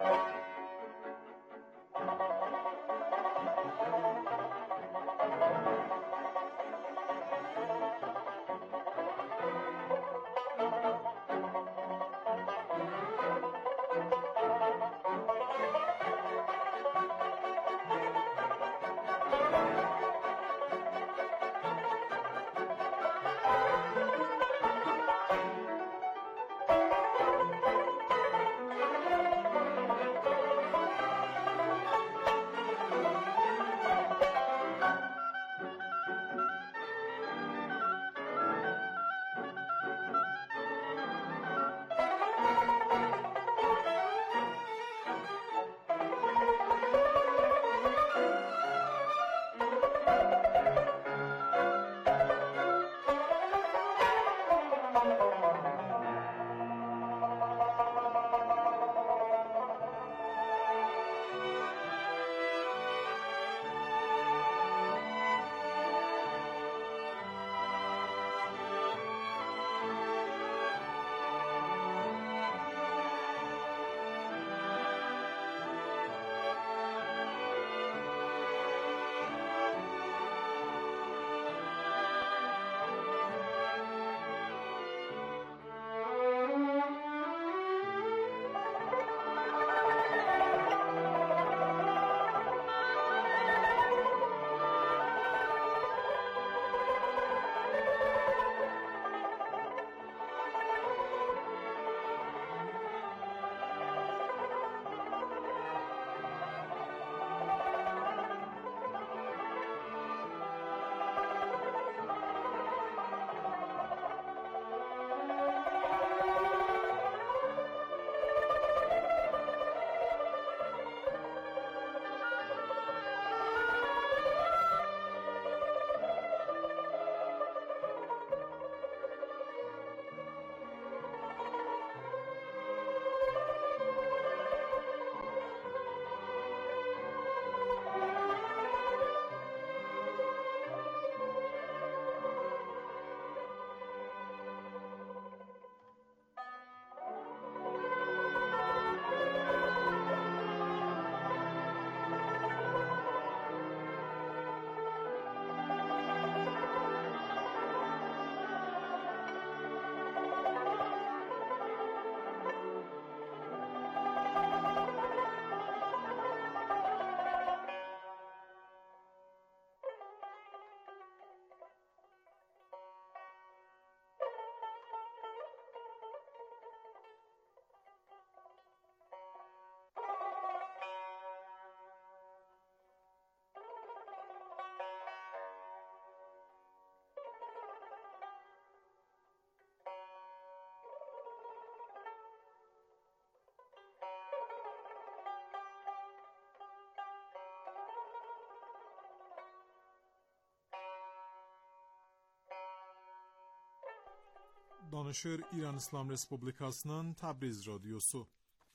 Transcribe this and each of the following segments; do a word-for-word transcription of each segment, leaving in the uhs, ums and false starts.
Danışır İran İslam Respublikasının Təbriz Radyosu.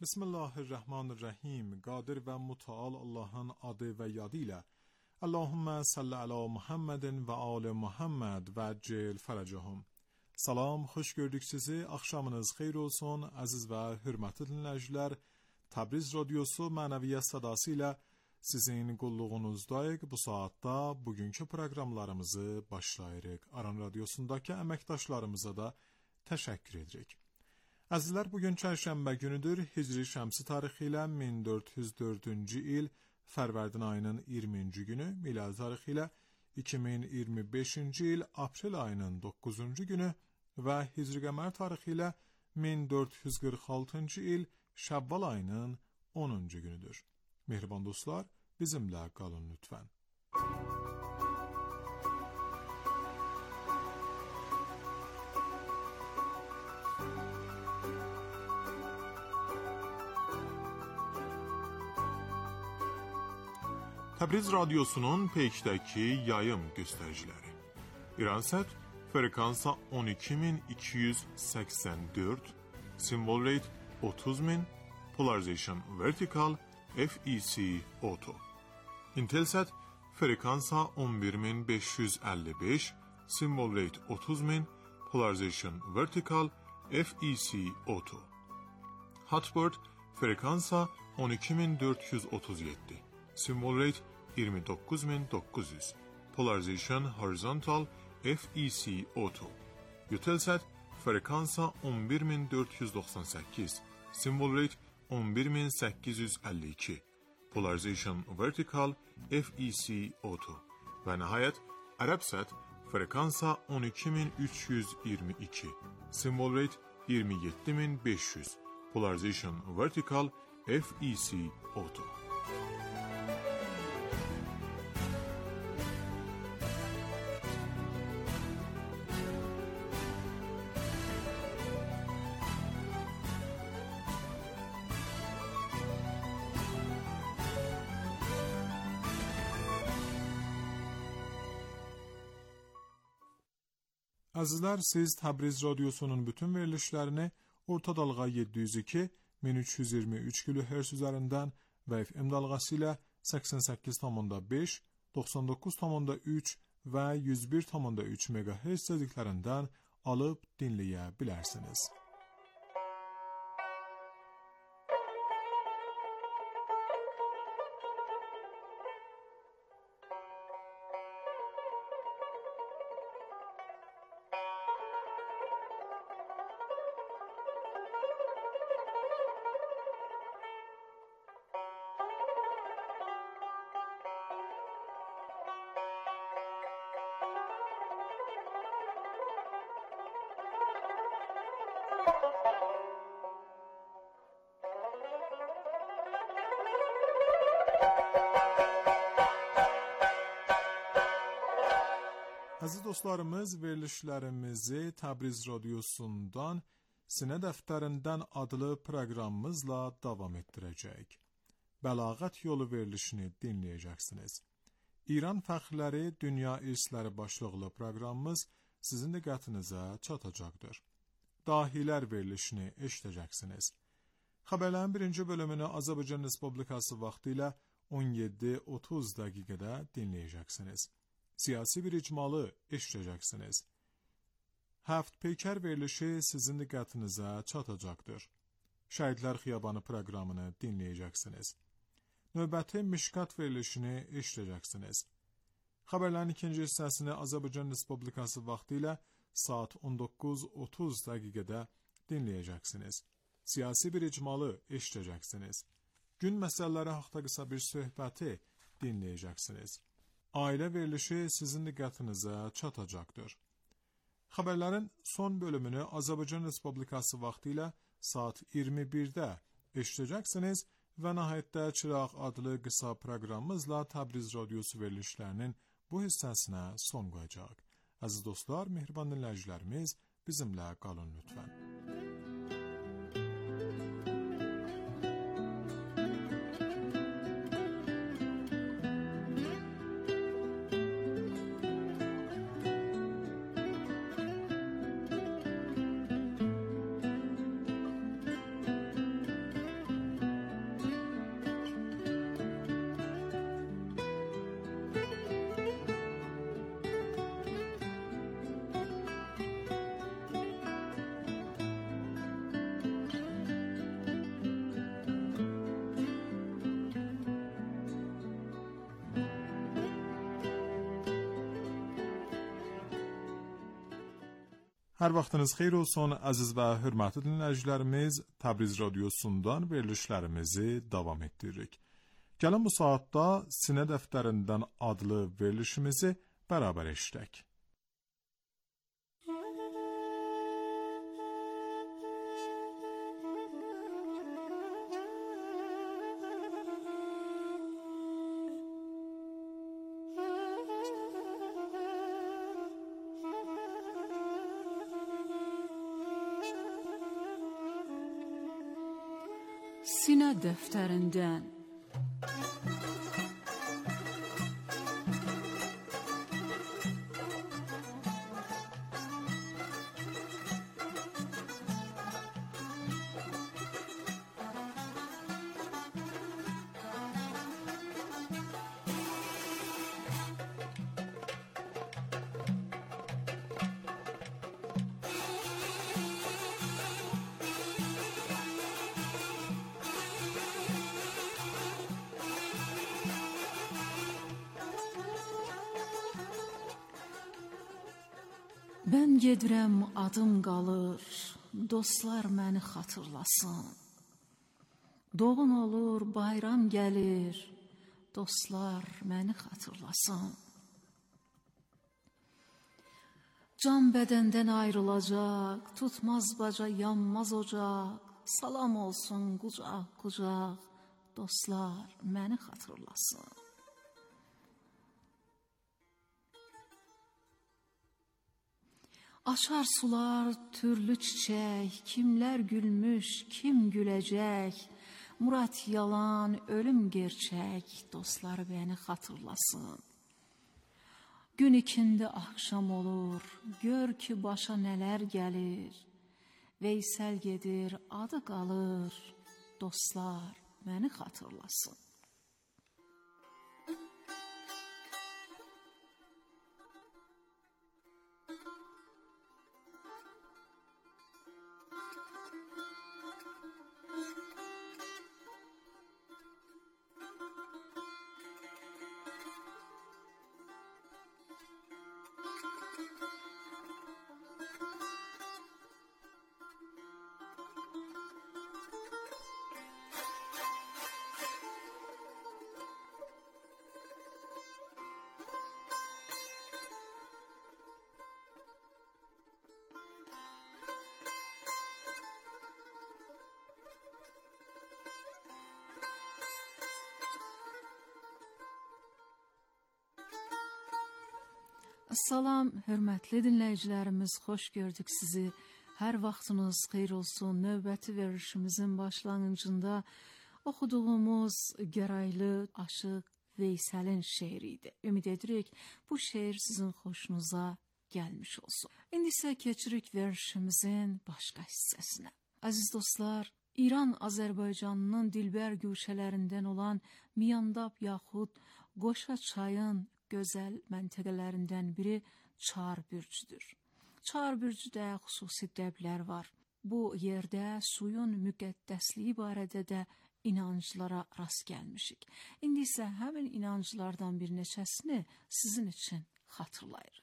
Bismillahirrahmanirrahim. Qadir və Mutaal Allah'ın adı və yadı ilə. Allahümme salli ala Muhammedin və ali Muhammed və cel fərəcəhum. Salam, xoş gördük sizi. Axşamınız xeyir olsun. Əziz və hürmətli dinləyicilər, Təbriz Radyosu mənəviyyat sadası ilə sizin qulluğunuzdayıq. Bu saatda bugünkü proqramlarımızı başlayırıq. Aran Radyosundakı əməkdaşlarımıza da təşəkkür edirik. Əzizlər, bugün çərşənbə günüdür. Hicri şəmsi tarixi ilə min dörd yüz dördüncü il Fərvərdin ayının iyirminci günü, miladi tarixi ilə iki min iyirmi beşinci il aprel ayının doqquzuncu günü və Hicri qəmər tarixi ilə min dörd yüz qırx altıncı il Şəvval ayının onuncu günüdür. Mehriban dostlar, bizimlə qalın lütfən. Təbriz Radyosu'nun peykdəki yayım göstəriciləri. İransat frekansa on iki min iki yüz səksən dörd, symbol rate otuz min, polarization vertical, F E C auto. Intelsat frekansa on bir min beş yüz əlli beş, symbol rate otuz min, polarization vertical, F E C auto. Hotbird frekansa on iki min dört yüz otuz yedi. Symbol rate yirmi dokuz bin dokuz yüz. Polarization horizontal F E C auto. Eutelsat frekansa on bir min dört yüz doxsan səkkiz. Symbol rate on bir min səkkiz yüz əlli iki. Polarization vertical F E C auto. Və nəhayət Arabsat frekansa on iki min üç yüz iyirmi iki. Symbol rate yirmi yeddi min beş yüz. Polarization vertical F E C auto. Əzizlər, siz Təbriz Radyosu'nun bütün verilişlərini orta dalğa yeddi yüz iki min üç yüz iyirmi üç kilohertz üzərindən və F M dalğası ilə səksən səkkiz nöqtə beş, doxsan doqquz nöqtə üç və yüz bir nöqtə üç megahertz tezliklərindən alıb dinləyə bilərsiniz. Əziz dostlarımız, verilişlərimizi Təbriz Radyosu'ndan Sinə Dəftərindən adlı proqramımızla davam etdirəcək. Bəlağət yolu verilişini dinləyəcəksiniz. İran fəxrləri Dünya İrsləri başlıqlı proqramımız sizin diqqətinizə çatacaqdır. Dahilər verilişini eşidəcəksiniz. Xəbərlərin birinci bölümünü Azərbaycan Respublikası vaxtı ilə on yeddi otuz dəqiqədə dinləyəcəksiniz. Siyasi bir icmalı eşidəcəksiniz. Həft peykər verilişi sizin diqqətinizə çatacaqdır. Şəhidlər Xiyabanı proqramını dinləyəcəksiniz. Növbəti Mişkat verilişini eşidəcəksiniz. Xəbərlərin ikinci hissəsini Azərbaycan Respublikası vaxtı ilə saat on doqquz otuz dəqiqədə dinləyəcəksiniz. Siyasi bir icmalı eşidəcəksiniz. Gün məsələləri haqqında qısa bir söhbəti dinləyəcəksiniz. Ailə verilişi sizin diqqətinizə çatacaqdır. Xəbərlərin son bölümünü Azərbaycan Respublikası vaxtı ilə saat iyirmi birdə eşidəcəksiniz və nəhayətdə Çıraq adlı qısa proqramımızla Təbriz Radyosu verilişlərinin bu hissəsinə son qoyacaq. Əziz dostlar, mehriban dinləyicilərimiz, bizimlə qalın lütfən. Hər vaxtınız xeyir olsun, əziz və hörmətli dinləyicilərimiz, Təbriz Radyosu'ndan verilişlərimizi davam etdiririk. Gəlin bu saatda Sinə Dəftərindən adlı verilişimizi bərabər eşidək. Sinə Dəftərindən. Mən gedirəm, adım qalır, dostlar məni xatırlasın. Doğum olur, bayram gəlir, dostlar məni xatırlasın. Can bədəndən ayrılacaq, tutmaz baca, yanmaz ocaq, salam olsun qucaq qucaq, dostlar məni xatırlasın. Açar sular türlü çiçək, kimlər gülmüş, kim güləcək, Murat yalan, ölüm gerçək, dostlar məni xatırlasın. Gün ikindi axşam olur, gör ki başa nələr gəlir, Veysəl gedir, adı qalır, dostlar məni xatırlasın. Salam, hörmətli dinləyicilərimiz, xoş gördük sizi. Hər vaxtınız xeyir olsun. Növbəti verilişimizin başlanğıcında oxuduğumuz gəraylı aşıq Veysəlin şeiri idi. Ümid edirik, bu şeir sizin xoşunuza gəlmiş olsun. İndi isə keçirik verilişimizin başqa hissəsinə. Əziz dostlar, İran Azərbaycanının dilbər güşələrindən olan Miyandab yaxud Qoşa çayın gözəl məntəqələrindən biri Çarbürcüdür. Çarbürcüdə xüsusi dəblər var. Bu yerdə suyun müqəddəsliyi barədə də inanclara rast gəlmişik. İndi isə həmin inanclardan bir neçəsini sizin üçün xatırlayırıq.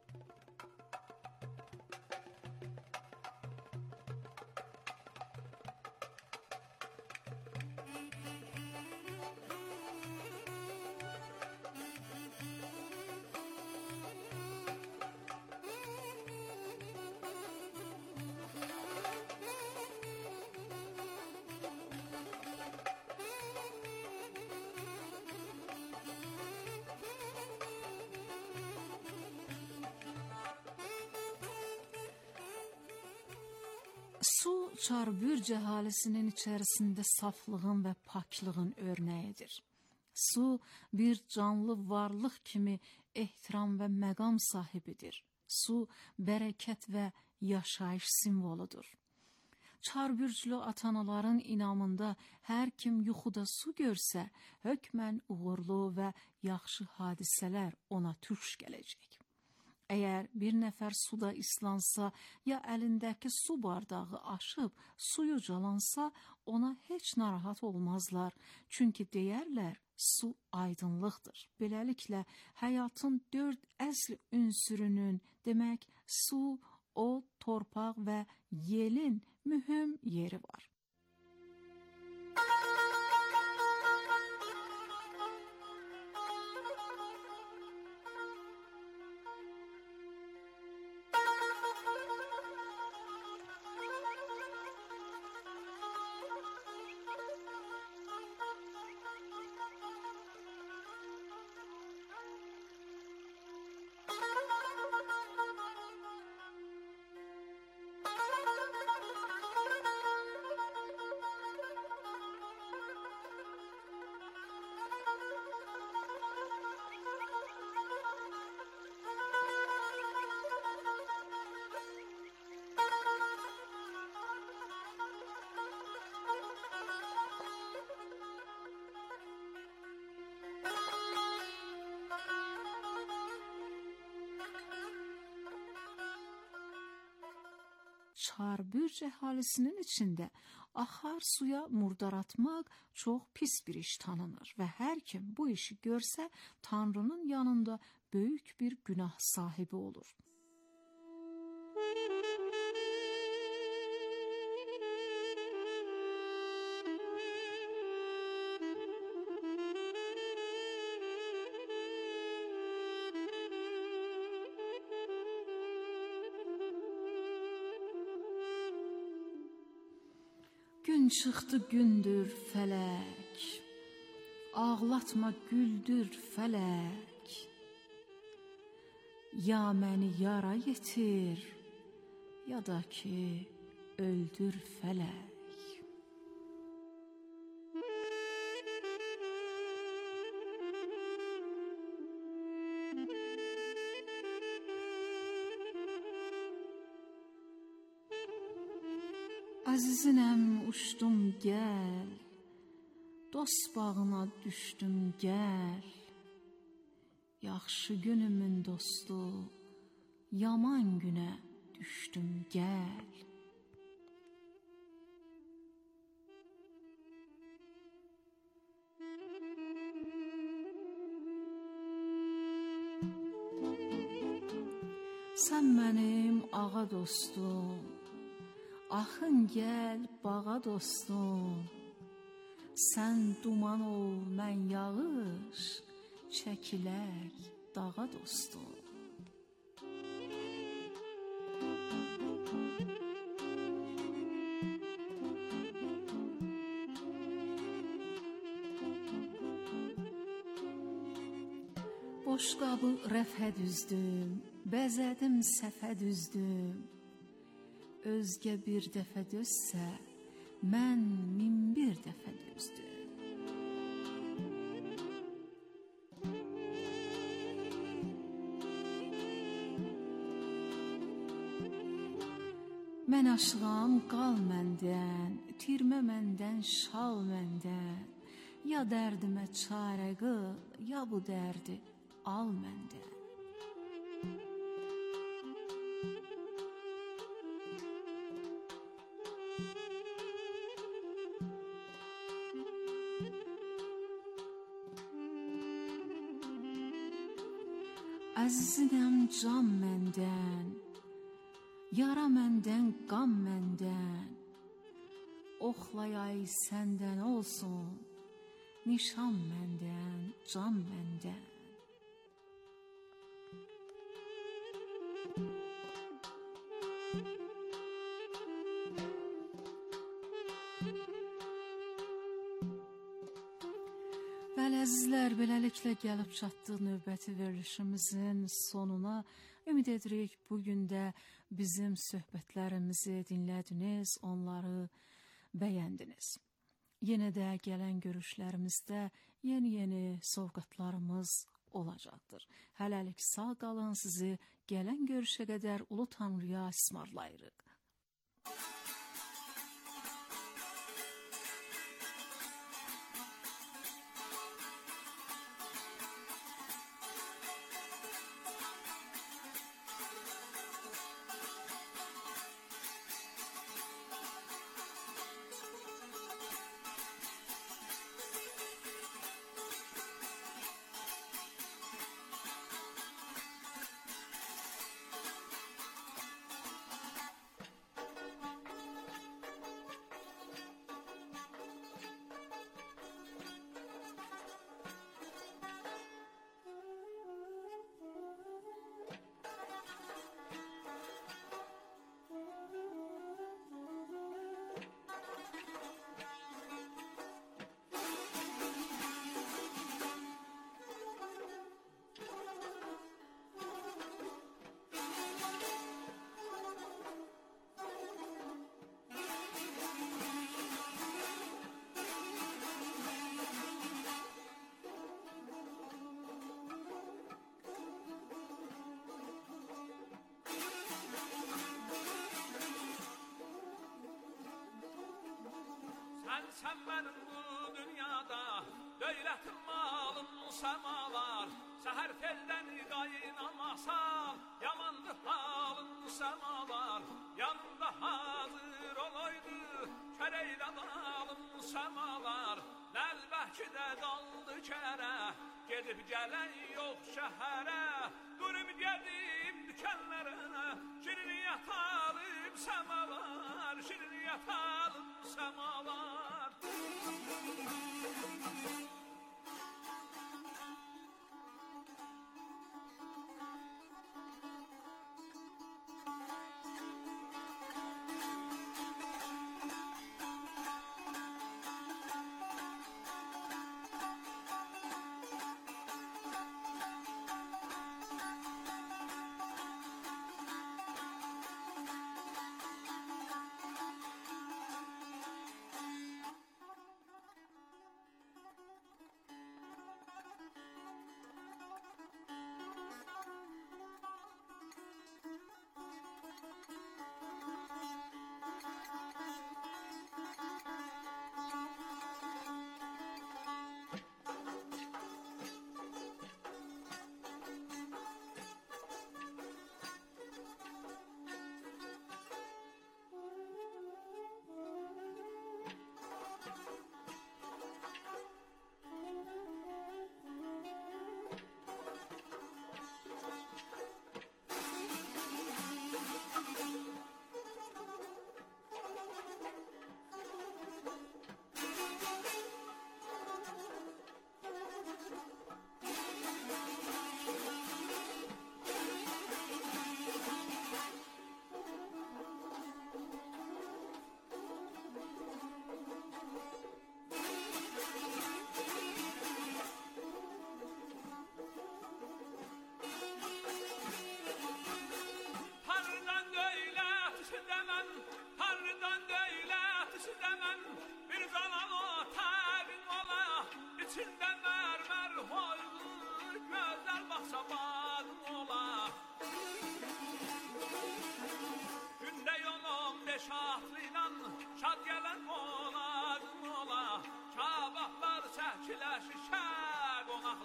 Su, Çarbürc əhalisinin içərisində saflığın və paklığın örnəyidir. Su, bir canlı varlıq kimi ehtiram və məqam sahibidir. Su, bərəkət və yaşayış simvoludur. Çarbürclü atanaların inamında hər kim yuxuda su görsə, hökmən uğurlu və yaxşı hadisələr ona tuş gələcək. Əgər bir nəfər suda islansa ya əlindəki su bardağı aşıb suyu calansa, ona heç narahat olmazlar. Çünki deyərlər, su aydınlıqdır. Beləliklə, həyatın dörd əsl ünsürünün, demək, su, od, torpaq və yelin mühüm yeri var. Çarbürc əhalisinin içində axar suya murdar atmaq çox pis bir iş tanınır və hər kim bu işi görsə, Tanrının yanında böyük bir günah sahibi olur. Gün çıxdı gündür fələk, ağlatma güldür fələk. Ya məni yara yetir, ya da ki öldür fələk. Əzizinəm uçdum gəl, dost bağına düşdüm gəl. Yaxşı günümün dostu, yaman günə düşdüm gəl. Sən mənim ağa dostum, axın gəl bağa dostum. Sən duman ol, mən yağış, çəkilək dağa dostum. Boş qabı rəfə düzdüm, bəzədim səfə düzdüm. Özgə bir dəfə dözsə, mən min bir dəfə dözdüm. Mən aşığam, qal məndən, itirmə məndən, şal məndən. Ya dərdimə çarə qıl, ya bu dərdi al məndən. Əzizinəm can məndən, yara məndən, qan məndən. Oxlayay səndən olsun, nişan məndən, can məndən. Bəli, əzizlər, beləliklə gəlib çatdıq növbəti verilişimizin sonuna. Ümid edirik bugün də bizim söhbətlərimizi dinlədiniz, onları bəyəndiniz. Yenə də gələn görüşlərimizdə yeni-yeni sovqatlarımız olacaqdır. Hələlik sağ qalın, sizi gələn görüşə qədər Ulu Tanrıya ismarlayırıq. Sen benim bu dünyada dövlətin malın semalar. Səhər teldən qaynamasan yamandır halın semalar. Yanında hazır olaydı kərəylə dalın semalar. Nəlbəki də qaldı kərə, gedib gələn yox şəhərə. Durub gedim dükənlərə, şirin yata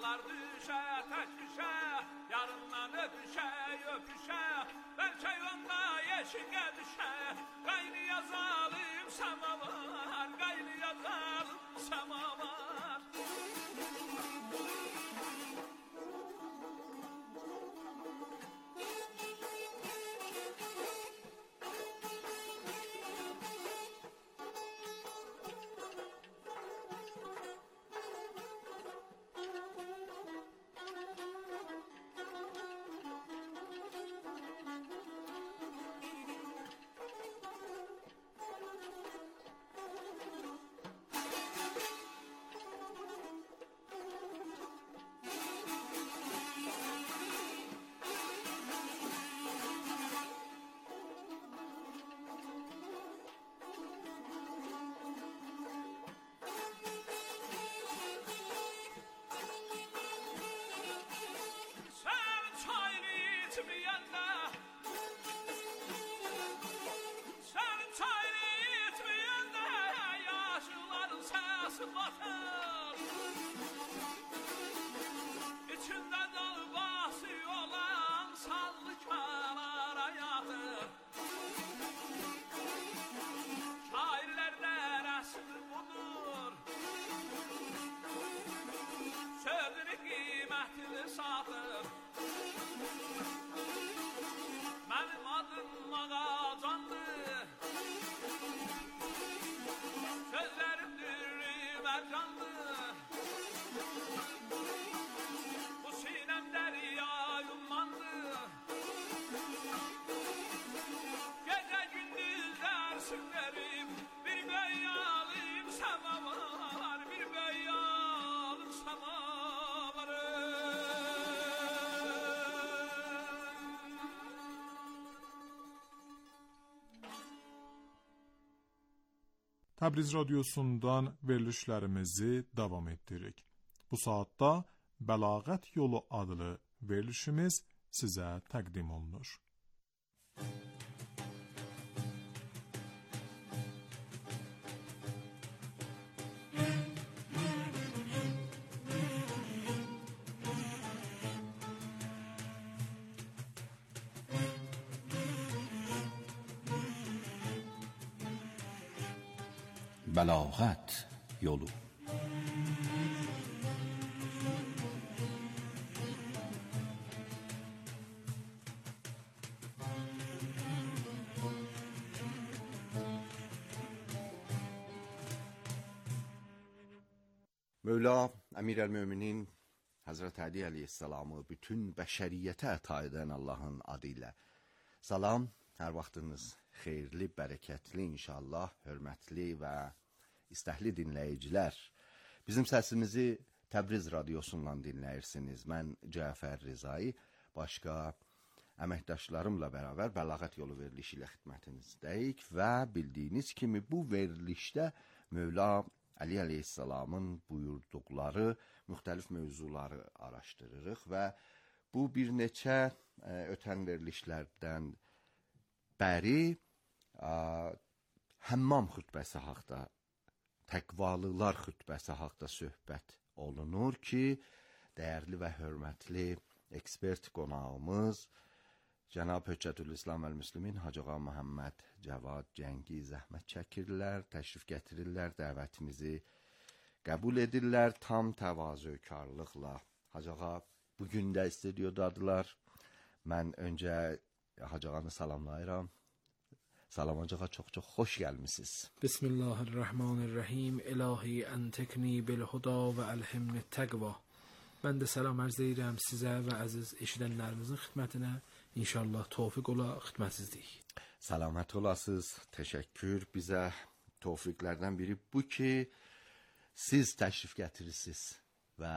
Yar düşə, tək düşə, yarından öpüşə, öpüşə, bəlkə yolda yeşiqə düşə, qaynaya zalim samavar, qaynaya zalim samavar. İçində dalbası olan sallı kalara yatır. Şairlərdə rəsm budur, sözünü qiymətini satır. Mənim adım Mağacandır, sözlərim dürrü mərcandır. Bu sinem derya yummandır, gece gündüz dersinlerim. Bir beyyalım semavar, bir beyyalım semavarım. Təbriz radiosundan verilişlərimizi davam etdiririk. Bu saatda Bəlağət Yolu adlı verilişimiz sizə təqdim olunur. Bəlağət Yolu. Mövla Əmir-əl-Möminin Həzrət Əli əleyhissalamı bütün bəşəriyyətə əta edən Allahın adı ilə salam, hər vaxtınız xeyirli, bərəkətli inşallah, hörmətli və istəhli dinləyicilər. Bizim səsimizi Təbriz radiosundan dinləyirsiniz. Mən Cəfər Rizai, başqa əməkdaşlarımla bərabər Bəlağət Yolu verilişi ilə xidmətinizdəyik və bildiyiniz kimi bu verilişdə Mövla Əli əleyhissalamın buyurduqları müxtəlif mövzuları araşdırırıq və bu bir neçə ə, ötən verilişlərdən bəri ə, Həmmam xütbəsi haqda, təqvalılar xütbəsi haqda söhbət olunur ki, dəyərli və hörmətli ekspert qonağımız Cənab Höccətülislam əl-Müslimin Hacı Ağa Məhəmməd Cəvad Cəngi zəhmət çəkirlər, təşrif gətirirlər, dəvətimizi qəbul edirlər tam təvazökarlıqla. Hacı Ağa bugün də studiyadadılar. Mən öncə Hacı Ağanı salamlayıram. Salam Hacı Ağa, çox-çox xoş gəlmisiniz. Bismillahirrahmanirrahim. İlahi əntekni bil-huda və əlhimni təqva. Mən də salam ərz edirəm sizə və əziz eşidənlərimizin xidmətinə. İnşallah tövfiq ola xidmətsizlik. Salamət olasınız. Təşəkkür. Bizə tövfiqlərdən biri bu ki, siz təşrif gətirirsiniz və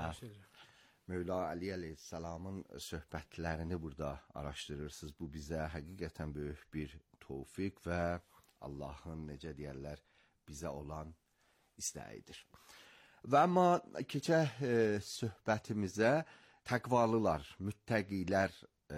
Mövla Əli əleyhissalamın söhbətlərini burada araşdırırsınız. Bu bizə həqiqətən böyük bir tövfiq və Allahın necə deyərlər bizə olan istəyidir. Və amma keçək e, söhbətimizə təqvalılar, müttəqilər e,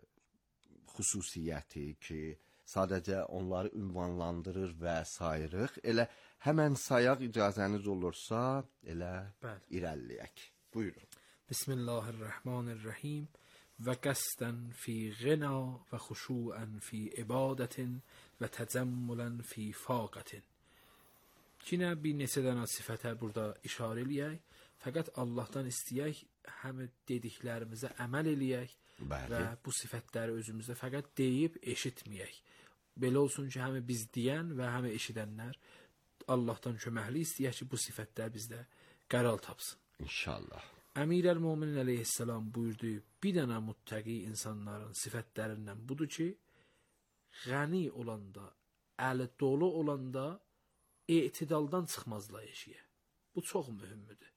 xüsusiyyəti ki, sadəcə onları ünvanlandırır və sayırıq. Elə həmən sayaq icazəniz olursa, elə Bəli. irəliləyək. Buyurun. بسم الله الرحمن الرحیم و قصدا فی غنا و خشوعا فی عبادت və təcəmmülən fi faqətin. Yine bir neçə dənə sifətə burada işarə eləyək. Fəqət Allahdan istəyək, həm dediklərimizə əməl eləyək Bəli. və bu sifətləri özümüzdə fəqət deyib eşitməyək. Belə olsun ki, həm biz deyən və həm eşidənlər Allahdan köməkli istəyək ki, bu sifətlər bizdə qərar tapsın. İnşallah. Əmir əl-Möminin əleyhissalam buyurdu, bir dənə muttəqi insanların sifətlərindən budur ki, ғəni olanda, əli dolu olanda etidaldan çıxmazlar eşiyə. Bu çox mühümdür.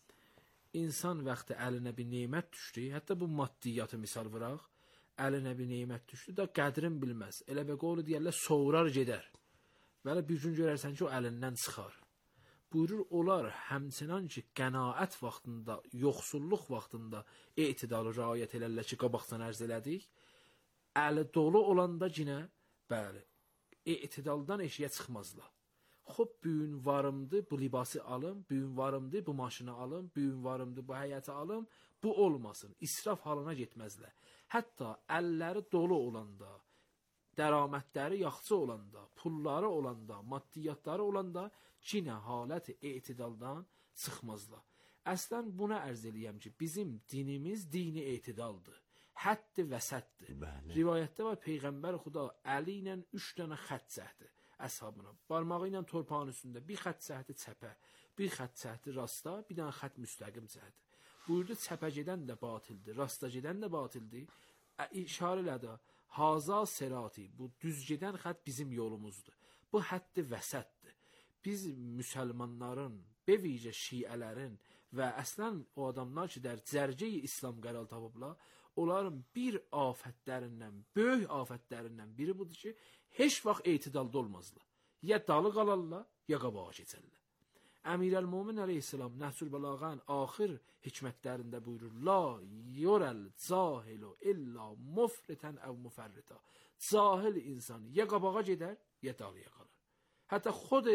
İnsan vaxtı əlinə bir nemət düşdü, hətta bu maddiyyatı misal vıraq, əlinə bir nemət düşdü da qədrin bilməz. Elə və qolu deyərlər, soğurar gedər. Və bir gün görərsən ki, o əlindən çıxar. Buyurur, onlar həmçinan ki, qənaət vaxtında, yoxsulluq vaxtında etidalı rəayət elərlər ki, qabaqdan ərz elədik, əli dolu olanda cinə, bəli, etidaldan eşiyə çıxmazlar. Xob, büyün varımdı, bu libası alım, büyün varımdı, bu maşını alım, büyün varımdı, bu həyəti alım, bu olmasın, israf halına getməzlər. Hətta əlləri dolu olanda, dəramətləri yaxşı olanda, pulları olanda, maddiyyatları olanda cinə haləti etidaldan çıxmazlar. Əslən buna ərz eləyəm ki, bizim dinimiz dini etidaldır. Həddi vəsətdir. Bəli. Rivayətdə var, Peyğəmbər Xuda əli ilə üç dənə xət çəkdi əshabına. Barmağı ilə torpağın üstündə bir xət çəkdi çəpə, bir xət çəkdi rasta, bir dənə xət müstəqim çəkdi. Buyurdu, çəpə gedən də batildir, rasta gedən də batildir. İşarə elədi, haza serati, bu düz gedən xət bizim yolumuzdur. Bu həddi vəsətdir. Biz müsəlmanların, bevicə şiələrin və əslən o adamlar ki, der cərgəyi İslam qərar tapıblar, onların bir afətlərindən, böyük afətlərindən biri budur ki, heç vaxt etidalda olmazlar. Ya dalı qalarlar, ya qabağa keçərlər. Əmir əl-Mömin əleyhissalam Nəhcül Bəlağənin axır hikmətlərində buyurur, La yorəl cahilu illa mufritən əv müfərrita. Cahil insan ya qabağa gedər, ya dalıya qalar. Hətta xod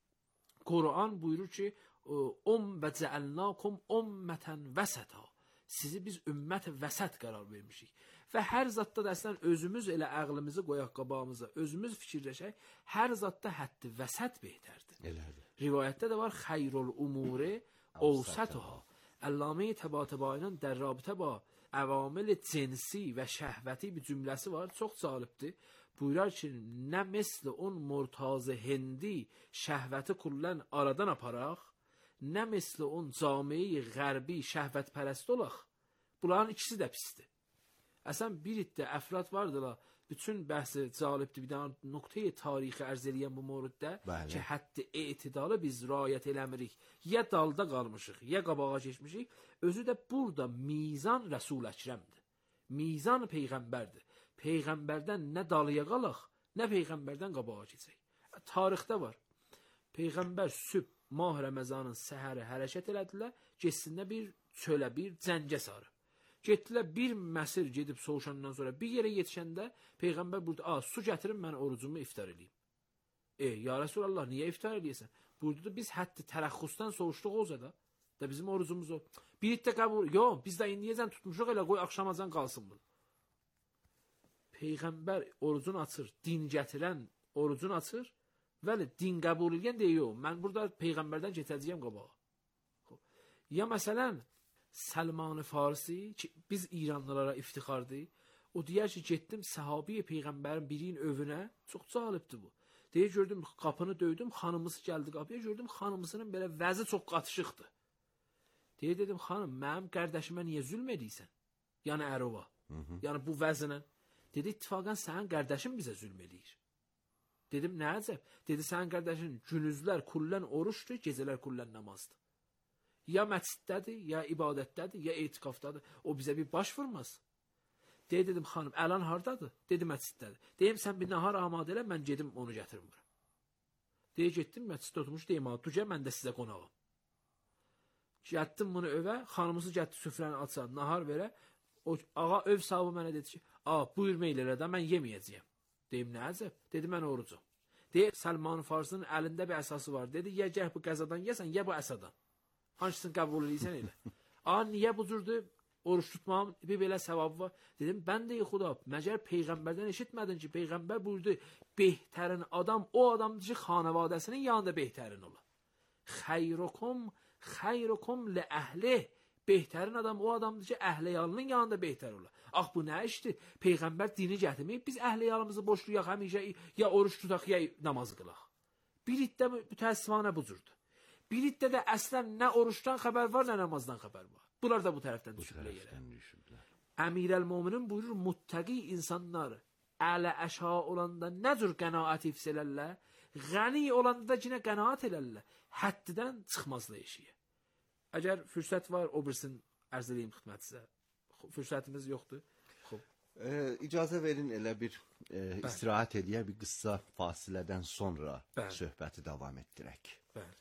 Quran buyurur ki, Um və cəəlnakum ummətən vəsəta. Sizi biz ümmət vəsət qərar vermişik. Və hər zatda da əslən özümüz elə əqlimizi qoyaq qabağımıza, özümüz fikirləşək, hər zatda həddi vəsət behtərdir. Elədir. Rivayətdə də var, xeyrul umuri awsatuha. Əlləmi Təbatəbayinin در رابطه با عوامل cinsi və şəhvəti bir cümləsi var, çox cəlibdir. Buyurar ki, nə مثل اون مرتاز هندی şəhvəti kullən aradan aparaq, nə مثل اون camiyi qərbi şəhvət pərəst olaq. Bunların ikisi də pisdir. Əsən bir iddə əfrad vardılar, bütün bəhsi cəlibdir, bir dənə nöqtəyi tarixi ərz eləyən bu mövriddə Bəli. ki, həddi etidalı biz rayət eləmirik. Ya dalda qalmışıq, ya qabağa keçmişik. Özü də burada mizan Rəsul Əkrəmdir. Mizan Peyğəmbərdir. Peyğəmbərdən nə dalıya qalaq, nə Peyğəmbərdən qabağa keçək. Tarixdə var. Peyğəmbər sübh Mah Ramazanın səhəri hərəkət elədilər, getsinlər bir çölə, bir cəngə sarı. Getdilər bir məsir gedib soğuşandan sonra bir yerə yetişəndə Peyğəmbər burada, "A, su gətirin, mən orucumu iftar eləyim." E, ya Resulallah, niyə iftar eləyəsən? Burada biz həddi tərəxxusdan soğuşduq olsa da, da bizim orucumuz o. Bir iddə qəbul, yox, biz də indiyəcən tutmuşuq elə, qoy axşamacan qalsın bu. Peyğəmbər orucunu açır, din gətirən orucunu açır, vəli din qəbul edən deyir, mən burada Peyğəmbərdən getəcəyəm qabağa. Ya məsələn, Salman Farsi ki, biz İranlılara iftixardır. O deyər ki, getdim səhabi Peyğəmbərin birinin övünə, çox cəlibdir bu. Deyir, gördüm, qapını döydüm, xanımısı gəldi qapıya, gördüm, xanımısının belə vəzi çox qatışıqdır. Deyir, dedim, xanım, mənim qardaşıma niyə zülm edirsən? Yəni ərova. Yəni bu vəzinə. Dedi, ittifaqən sənin qardaşın bizə zülm edir. Dedim, nə əcəb? Dedi, sənin qardaşın günüzlər kullən oruçdur, gecələr kullən namazdır. Ya məciddədir, ya ibadətdədir, ya etiqafdadır. O bizə bir baş vurmaz. Deyə dedim, xanım, əlan hardadır? Dedi, məsiddədir. Deyim, sən bir nahar amadə elə, mən gedim onu gətirim bura. Deyə getdim, məsciddə oturmuş, deyim, duca, mən də sizə qonağım. Gətdim bunu övə, xanımızı gətdi süfrəni açar, nahar verə. O ağa öv sahibi mənə dedi ki, a, buyur meyl elə də, mən yeməyəcəyəm. Deyim, nə əcəb? Dedi, mən orucum. Deyə, Salman Farsının əlində bir əsası var. Dedi, ya gəh bu qəzadan yesən, ya bu əsadan. Hansısını qəbul edirsən elə. A niyə bu cürdür? Oruç tutmağım bir belə savabı var. Dedim, ben de Xuda, məgər peyğəmbərdən eşitmədin ki, peyğəmbər buyurdu, behtərin adam o adamdır ki, xanavadəsinin yanında behtərin olur. Xeyrukum, xeyrukum li əhlih. Behtərin adam o adamdır ki, əhliyalının yanında behtər olur. Ax, bu nə işdir? Peyğəmbər dini gətirməyib, biz əhliyalımızı boşluyaq, həmişə ya oruç tutaq, ya namaz qılaq. Bir iddə mütəəssifanə bu cürdür. Bir iddə də əslən nə oruçdan xəbər var, nə namazdan xəbər var. Bunlar da bu tərəfdən düşüblər yerə. Əmirəl-Möminin buyurur, muttəqi insanlar ələ əşa olanda nə cür qənaət ifs elərlər, ғəni olanda da yine qənaət elərlər, həddidən çıxmazla eşiyə. Əgər fürsət var, o birisini ərz edeyim xidmətinizə. Fürsətimiz yoxdur. Xob. E, icazə verin elə bir e, istirahət ediyə, bir qısa fasilədən sonra Bəli. söhbəti davam etdirək. Bəli.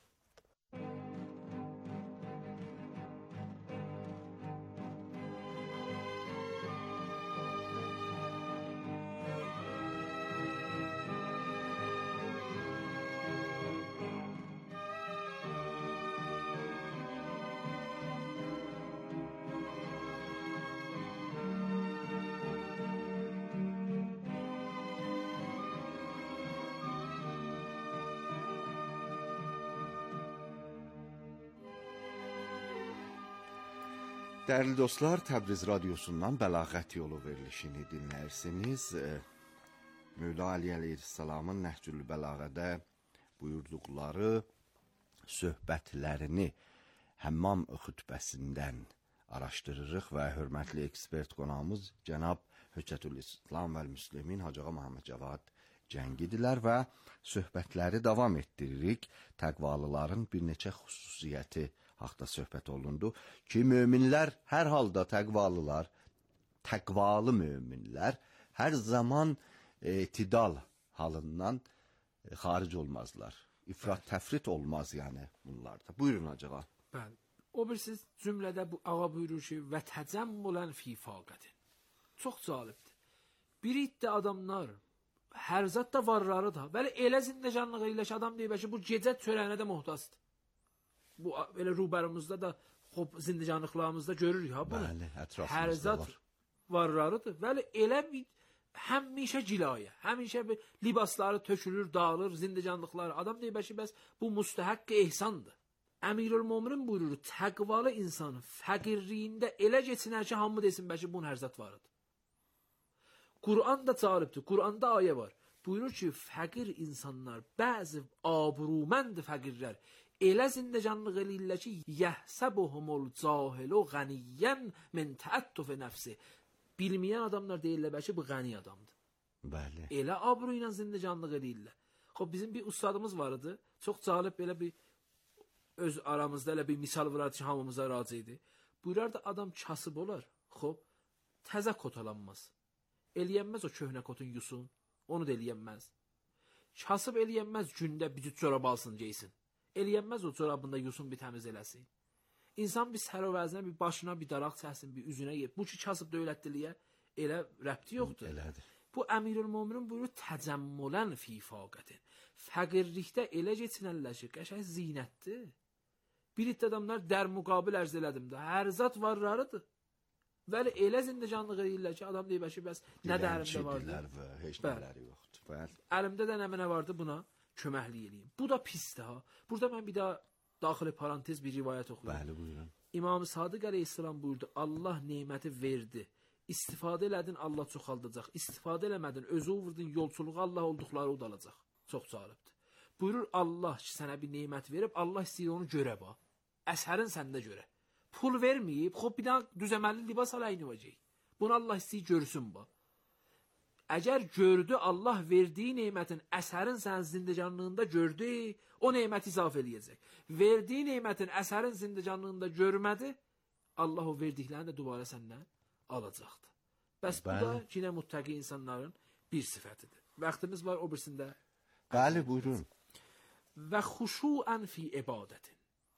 Dəyərli dostlar, Təbriz radiosundan Bəlağət yolu verilişini dinləyirsiniz. Mövla Ali Əleyhisselamın Nəhcül Bəlağədə buyurduqları söhbətlərini Həmmam xütbəsindən araşdırırıq və hörmətli ekspert qonağımız cənab Höccətül İslam və Müslimin Hacı Ağa Məhəmməd Cavad Cəngidilər və söhbətləri davam etdiririk. Təqvalıların bir neçə xüsusiyyəti haqda söhbət olundu ki, möminlər hər halda təqvalılar, təqvalı möminlər hər zaman etidal halından e, xaric olmazlar. İfrat təfrit olmaz yəni bunlarda. Buyurun acaba. Bəli. O bir siz cümlədə bu ağa buyurur ki, və təcəmmülən fi faqətin. Çox cəlibdir. Bir iddə adamlar hər zat da varları da, bəli elə zindəcanlığı ilə ki, adam deyib ki, bu gecə çörəyinə də muhtasdır. Bu elə rubərimizdə də xob zindəcanlıqlarımızda görürük ha bunu. Bəli, ətrafımızda hər zat var. Varlarıdır. Bəli elə bir həmişə cilayə, həmişə bir libasları tökülür, dağılır, zindəcanlıqları. Adam deyib ki, bəs bu müstəhəqqi ehsandır. Əmirül-Möminin buyurur, təqvalı insan fəqirliyində elə keçinər ki, hamı desin bəlkə bunun hər zat varıdır. Kur'an da çağırıbdır. Kur'anda ayə var. Buyurur ki, fəqir insanlar, bəzi abrumənd fəqirlər elə zindəcanlıq eləyirlər ki, yəhsəbuhumul cahilu qəniyyən min təəttuf nəfsi. Bilməyən adamlar deyirlər bəlkə bu qəni adamdır. Bəli. Elə abru ilə zindəcanlıq eləyirlər. Xoş bizim bir ustadımız vardı. Çox cəlib belə bir öz aramızda elə bir misal var ki, hamımıza razı idi. Buyurardı adam kasıb olar. Xoş təzə kotalanmaz. Eləyənməz o köhnə kotun yusun. Onu da eləyənməz. Kasıb eləyənməz gündə bir cüt çorab alsın geysin. Eləyənməz o çorabında yusun bir təmiz eləsin. İnsan bir sərovəzinə, bir başına bir daraq çəksin, bir üzünə yer. Bu ki kasıb dövlətdiliyə elə rəbti yoxdur. Elədir. Bu Əmirül-Möminin buyurur təcəmmülən fi faqətin. Fəqirlikdə elə keçinərlər ki, qəşəng zinətdir. Bir iddə adamlar dər müqabil ərz elədim də, hər zat varlarıdır. Bəli, elə zindəcanlıq edirlər ki, adam deyib ki, bəs nə dərimdə vardı? Və heç nələri yoxdur. Bəli. Əlimdə də nə mənə vardı buna köməklik eləyim. Bu da pisdir ha. Burada mən bir daha daxili parantez bir rivayət oxuyum. Bəli, buyurun. İmam Sadiq əleyhissalam buyurdu, Allah neməti verdi. İstifadə elədin, Allah çoxaldacaq. İstifadə eləmədin, özü vurdun, yolçuluğu Allah olduqları udalacaq. Çox cəlibdir. Buyurur Allah ki, sənə bir nemət verib, Allah istəyir onu görə bax. Əsərin səndə görə. Pul verməyib, xob bir daha düzəməli libas alayını vəcək. Bunu Allah istəyir görsün bax. Əgər gördü, Allah verdiyi nemətin əsərin sənin zindəcanlığında gördü, o neməti izafə eləyəcək. Verdiyi nemətin əsərin zindəcanlığında görmədi, Allah o verdiklərini də duvara səndən alacaqdır. Bəs bu da yine muttəqi insanların bir sifətidir. Vaxtımız var o birisində. Bəli, buyurun. Və xuşuən fi ibadətin.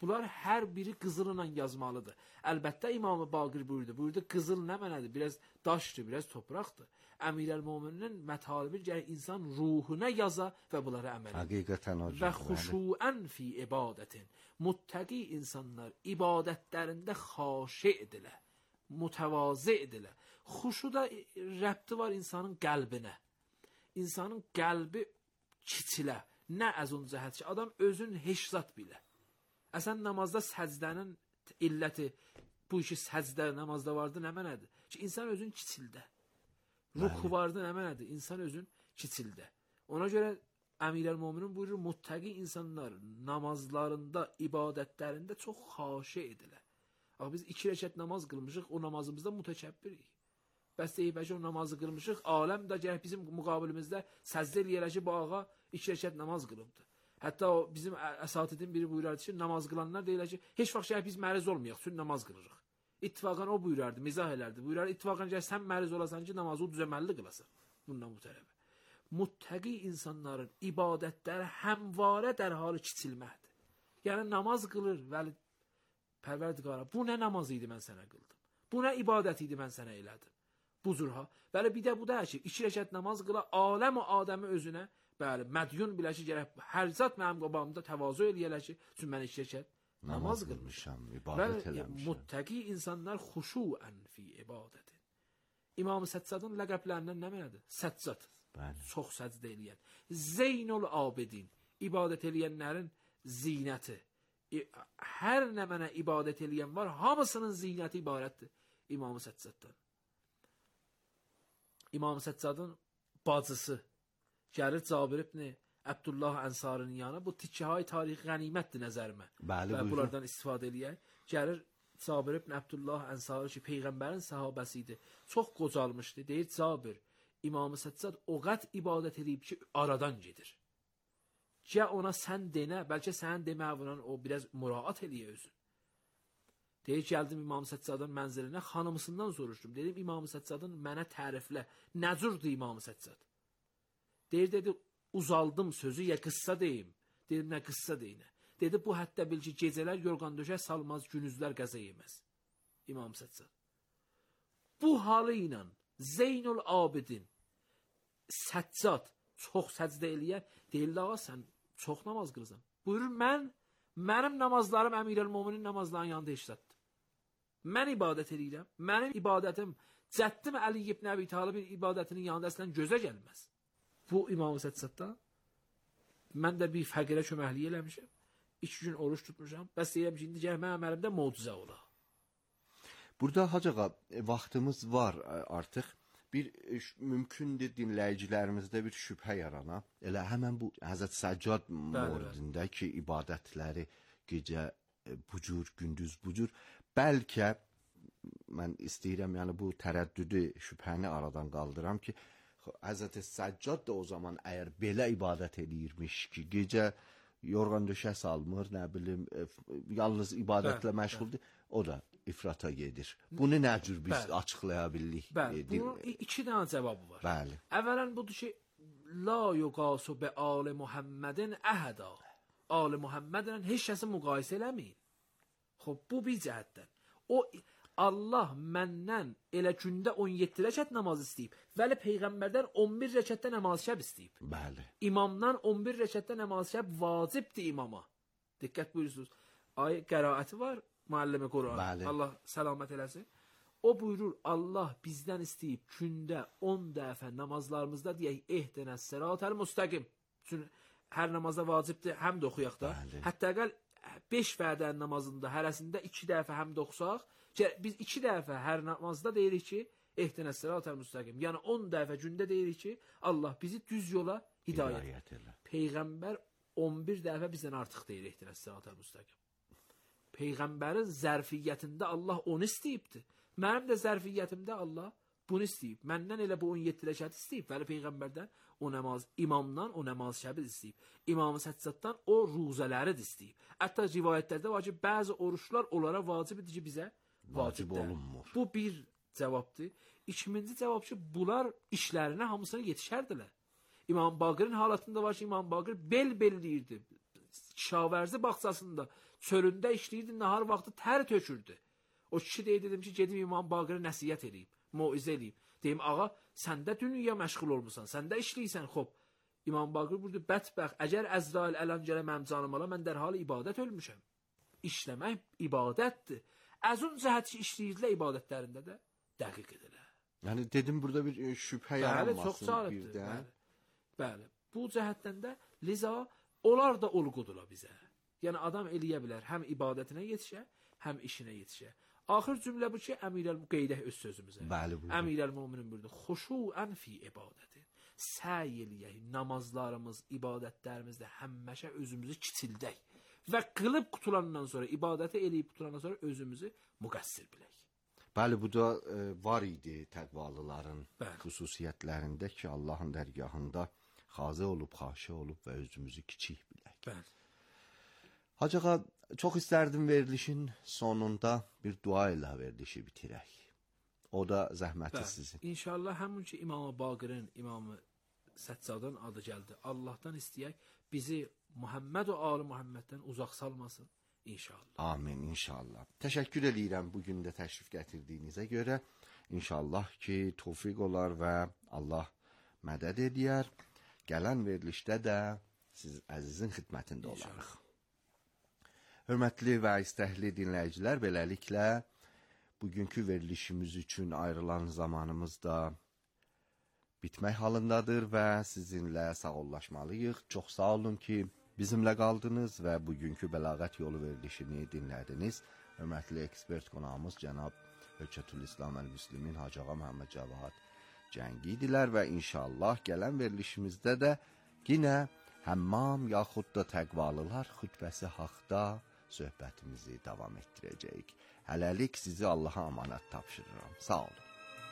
Bunlar hər biri qızılla yazmalıdır. Əlbəttə İmam Baqir buyurdu. Buyurdu qızıl nə mənədir? Biraz daşdır, biraz topraqdır. Əmirəl-Möminin mətalibi gərək insan ruhuna yaza və bunlara əməl edir. Həqiqətən hocam. Və xuşuən fi ibadətin. Muttəqi insanlar ibadətlərində xaşi edilə, mütəvazi edilə. Xuşu da rəbti var insanın qəlbinə. İnsanın qəlbi kiçilə. Nə az on cəhət ki, adam özün heç zat bilə. Əsən namazda səcdənin illəti, bu işi səcdə namazda vardı, nə mənədir? Ki, insan özün kiçildə. Ruh vardı, nə mənədir? İnsan özün kiçildə. Ona görə Əmirəl-Möminin buyurur, muttəqi insanlar namazlarında, ibadətlərində çox xaşi edilə. Ax, biz iki rəkət namaz qılmışıq, o namazımızda mütəkəbbirik. Bəs deyib, bəlkə o namazı qılmışıq, aləm də gərək bizim müqabilimizdə səzdə eləyələ ki, bu ağa iki rəkət namaz qılıbdır. Hətta o bizim əsatidin biri buyurardı ki, namaz qılanlar deyirlər ki, heç vaxt şəhət biz məriz olmayaq, sün namaz qılırıq. İttifaqan o buyurardı, mizah elərdi. Buyurardı, ittifaqan gəl sən məriz olasan ki, namazı o düzəməlli qılasan. Bundan bu tərəfə. Muttəqi insanların ibadətləri həmvarə dərhalı kiçilməkdir. Yəni namaz qılır, vəli Pərverdigara, bu nə namaz idi mən sənə qıldım? Bu nə ibadət idi mən sənə elədim? Bu zürha. Bəli, bir də bu da ki, iki rəkət namaz qıla, aləm o adəmi özünə, bəli, mədyun bilə ki, gərək hər zat mənim qabağımda təvazu eləyələ ki, çünki mən iki rəkət namaz qılmışam, ibadət eləmişəm. Muttəqi insanlar xuşuən fi ibadətin. İmam-ı Səccadın ləqəblərindən nə mənədir? Səccad, çox səcdə eləyən. Zeynul abidin, ibadət eləyənlərin zinəti. Hər nə mənə ibadət eləyən var, hamısının zinəti ibarətdir İmam-ı Səccaddan. İmam-ı Səccadın bacısı gəlir Cabir ibn Əbdullah Ənsarinin yanına. Bu tikəhay tarix qənimətdir nəzərimə. Bəli, və bunlardan istifadə eləyək. Gəlir Cabir ibn Əbdullah Ənsari ki, Peyğəmbərin səhabəsi idi. Çox qocalmışdı. Deyir Cabir, İmam-ı Səccad o qət ibadət edib ki, aradan gedir. Gəl ona sən denə, bəlkə sənin deməvindən o biraz müraat eləyə özün. Deyir, gəldim İmam-ı Səccadın mənzilinə, xanımısından soruşdum. Dedim, İmam-ı Səccadın mənə təriflə. Nə cürdür İmam-ı Səccad? Deyir, dedi, uzaldım sözü, ya qıssa deyim. Dedim, nə qıssa deyinə? Dedi, bu hətta bil ki, gecələr yorğan döşə salmaz, günüzlər qəzə yeməz. İmam-ı Səccad. Bu halı ilə Zeynul Abidin, Səccad, çox səcdə eləyər, deyil, ağa, sən çox namaz qılırsan. Buyurur, mən, mənim namazlarım Əmirəl-Möminin namazlarının yanında eşitdim. Mən ibadət edirəm. Mənim ibadətim Cəddim Əli ibn Əbi Talibin ibadətinin yanında əslən gözə gəlməz. Bu İmam-ı Səccaddan mən də bir fəqirə köməkliyi eləmişəm. İki gün oruç tutmuşam. Bəs deyirəm ki, indi gəl mənim əməlimdə mucizə ola. Burada Hacığa vaxtımız var artıq. Bir mümkündür dinləyicilərimizdə bir şübhə yarana. Elə həmən bu Həzrət Səccad mövridində ki, ibadətləri gecə bu cür, gündüz bu cür. Bəlkə mən istəyirəm, yəni bu tərəddüdü, şübhəni aradan qaldıram ki, Həzrət Səccad da o zaman əgər belə ibadət edirmiş ki, gecə yorğan döşə salmır, nə bilim, yalnız ibadətlə məşğuldur, o da ifrata gedir. Bunu nə cür biz bəli. Açıqlaya bildik? Bəli, bunun iki dənə cavabı var. Bəli. Əvvələn budur ki, la yuqasu bi ali Muhammedin əhəda. Ali Muhammedlə heç kəsi müqayisə eləməyin. Xoş, bu bir cəhətdən. O, Allah məndən elə gündə on yeddi rəkət namaz istəyib. Vəli Peyğəmbərdən on bir rəkətdə namaz şəb istəyib. Bəli. İmamdan on bir rəkətdə namaz şəb vacibdir imama. Diqqət buyursunuz. Ay qəraəti var, müəllimə Quran. Bəli. Allah səlamət eləsin. O buyurur, Allah bizdən istəyib gündə on dəfə namazlarımızda deyək, ehdənəs sirətəl müstəqim. Çünki hər namazda vacibdir, həm də oxuyaq da. Bəli. Hətta əgər beş vədə namazında hərəsində iki dəfə həm də oxusaq, biz iki dəfə hər namazda deyirik ki, ehdənəs sirətəl müstəqim. Yəni on dəfə gündə deyirik ki, Allah bizi düz yola hidayət, hidayət elə. Peyğəmbər on bir dəfə bizdən artıq deyir ehdənəs sirətəl müstəqim. Peyğəmbərin zərfiyyətində Allah onu istəyibdir. Mənim də zərfiyyətimdə Allah bunu istəyib. Məndən elə bu on yeddi rəkət istəyib. Vəli Peyğəmbərdən o namaz, imamdan o namaz şəbid istəyib. İmam-ı Səccaddan o ruzələri də istəyib. Hətta rivayətlərdə var ki, bəzi oruçlar onlara vacib idi ki, bizə vacib olunmur. Bu bir cavabdır. İkinci cavab ki, bunlar işlərinə hamısına yetişərdilər. İmam Baqirin halatında var ki, İmam Baqir bel belliyirdi. Şavərzi bağçasında çölündə işləyirdi, nahar vaxtı tər tökürdü. O kişi deyə dedim ki, gedim İmam Baqirə nəsihət edeyim, moizə edeyim. Deyim, ağa, sən də dünya məşğul olmusan, sən də işləyirsən, xop. İmam Baqir burada bətbəxt, əgər Əzrail ələm gələ mənim canım ala, mən dərhal ibadət ölmüşəm. İşləmək ibadətdir. Əzun cəhət ki, işləyirdilər ibadətlərində də dəqiq edirlər. Yəni dedim burada bir şübhə yaranmasın. Bəli, çox cəlbdir. Bəli. Bəli. Bu cəhətdən də liza onlar da olğudurlar bizə. Yəni adam eləyə bilər, həm ibadətinə yetişə, həm işinə yetişə. Axır cümlə bu ki, Əmirəl qeydək öz sözümüzə. Bəli, buyurun. Əmirəl möminin burada xuşuən fi ibadətin. Səy eləyək, namazlarımız, ibadətlərimizdə həmişə özümüzü kiçildək və qılıb qutulandan sonra, ibadəti eləyib qutulandan sonra özümüzü müqəssir bilək. Bəli, bu da e, var idi təqvalıların Bəli. xüsusiyyətlərində ki, Allahın dərgahında xazı olub, xaşi olub və özümüzü kiçik bilək. Bəli. Hacı ağa, çox istərdim verilişin sonunda bir dua ilə verilişi bitirək. O da zəhməti Bəli. sizin. İnşallah həmin ki İmam-ı Baqirin, İmam-ı Səccadın adı gəldi. Allahdan istəyək bizi Muhammed və Ali Muhammeddən uzaq salmasın inşallah. Amin inşallah. Təşəkkür edirəm bu gün də təşrif gətirdiyinizə görə. İnşallah ki tövfiq olar və Allah mədəd edər. Gələn verilişdə də siz əzizin xidmətində olarıq. Hörmətli və istəkli dinləyicilər, beləliklə bugünkü verilişimiz üçün ayrılan zamanımız da bitmək halındadır və sizinlə sağollaşmalıyıq. Çox sağ olun ki, bizimlə qaldınız və bugünkü bəlağət yolu verilişini dinlədiniz. Hörmətli ekspert qonağımız cənab Höccətülislam əl-Müslimin Hacı Ağa Məhəmməd Cavad Cəngi idilər və inşallah gələn verilişimizdə də yenə həmmam yaxud da təqvalılar xütbəsi haqda söhbətimizi davam etdirəcəyik. Hələlik sizi Allaha amanət tapşırıram. Sağ olun.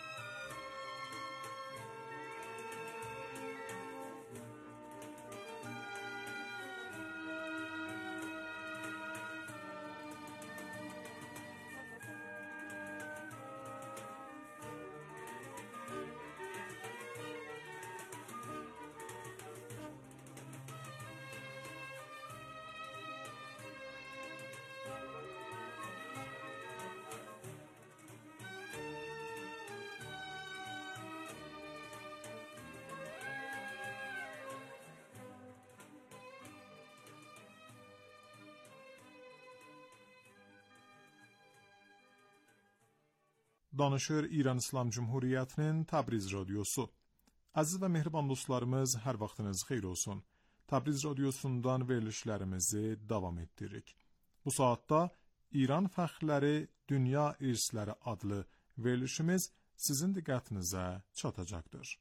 Danışır İran İslam Cumhuriyyətinin Təbriz Radiosu. Əziz və mehriban dostlarımız, hər vaxtınız xeyir olsun. Təbriz Radiosundan verilişlərimizi davam etdiririk. Bu saatda İran fəxrləri, Dünya İrsləri adlı verilişimiz sizin diqqətinizə çatacaqdır.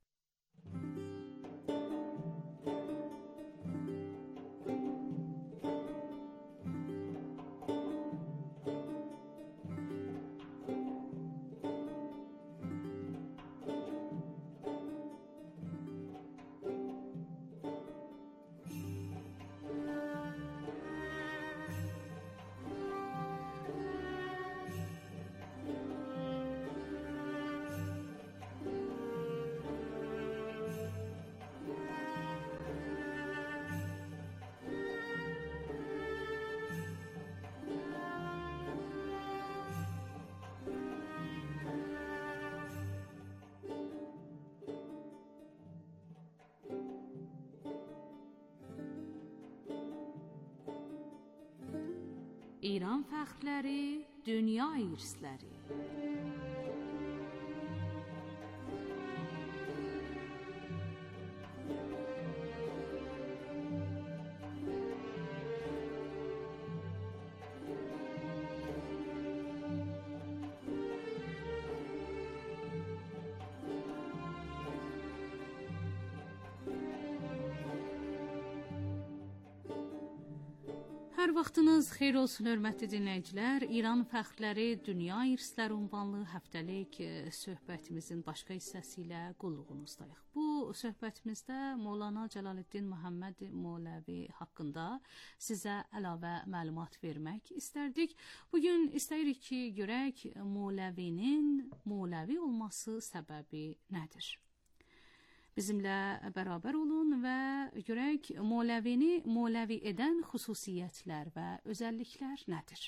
İran fəxrləri, dünya irsləri. Hər vaxtınız xeyir olsun, hörmətli dinləyicilər. İran fəxrləri, dünya irsləri ünvanlı həftəlik söhbətimizin başqa hissəsi ilə qulluğunuzdayıq. Bu söhbətimizdə Mövlana Cəlaləddin Məhəmməd Mövləvi haqqında sizə əlavə məlumat vermək istərdik. Bugün istəyirik ki, görək Mövləvinin Mövləvi olması səbəbi nədir? Bizimlə bərabər olun və görək Moləvini Moləvi edən xüsusiyyətlər və özəlliklər nədir?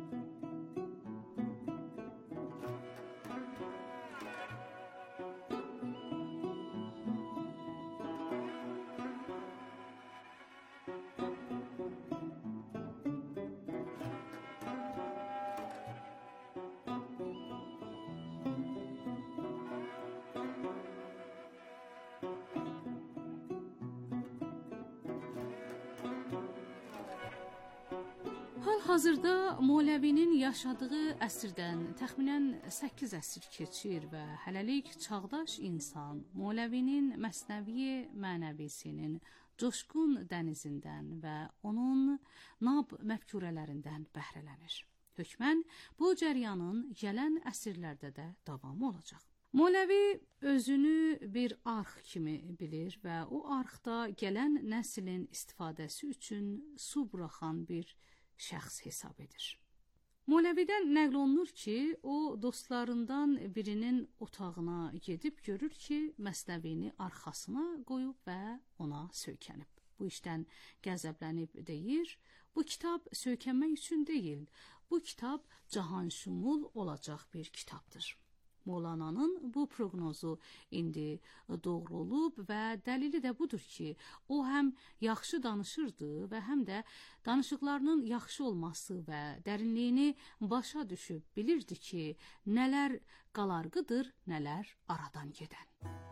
Hal-hazırda Moləvinin yaşadığı əsrdən təxminən səkkiz əsr keçir və hələlik çağdaş insan Moləvinin məsnəvi mənəvisinin coşqun dənizindən və onun nab məfkurələrindən bəhrələnir. Hökmən bu cəryanın gələn əsrlərdə də davamı olacaq. Moləvi özünü bir arx kimi bilir və o arxda gələn nəslin istifadəsi üçün su buraxan bir şəxs hesab edir. Moləvidən nəql olunur ki, o dostlarından birinin otağına gedib görür ki, məsnəvini arxasına qoyub və ona söykənib. Bu işdən qəzəblənib deyir, bu kitab söykənmək üçün deyil, bu kitab cahanşumul olacaq bir kitabdır. Molananın bu proqnozu indi doğru olub və dəlili də budur ki, o həm yaxşı danışırdı və həm də danışıqlarının yaxşı olması və dərinliyini başa düşüb bilirdi ki, nələr qalarqıdır, nələr aradan gedən.